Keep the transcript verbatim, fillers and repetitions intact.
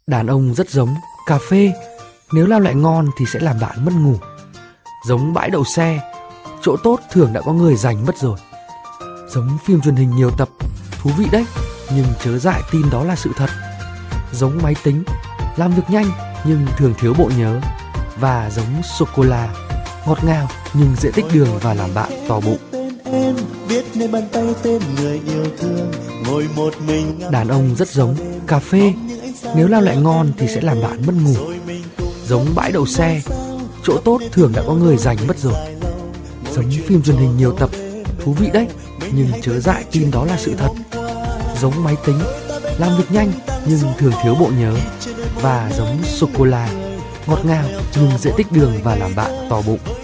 Đàn ông rất giống cà phê, nếu lao lại ngon thì sẽ làm bạn mất ngủ. Giống bãi đậu xe, chỗ tốt thường đã có người giành mất rồi. Giống phim truyền hình nhiều tập, thú vị đấy, nhưng chớ dại tin đó là sự thật. Giống máy tính, làm việc nhanh nhưng thường thiếu bộ nhớ. Và giống sô-cô-la, ngọt ngào nhưng dễ tích đường và làm bạn to bụng. Đàn ông rất giống cà phê, nếu lao lại ngon thì sẽ làm bạn mất ngủ. Giống bãi đậu xe, chỗ tốt thường đã có người giành mất rồi. Giống phim truyền hình nhiều tập, thú vị đấy, nhưng chớ dại tin đó là sự thật. Giống máy tính, làm việc nhanh nhưng thường thiếu bộ nhớ. Và giống sô-cô-la, ngọt ngào nhưng dễ tích đường và làm bạn to bụng.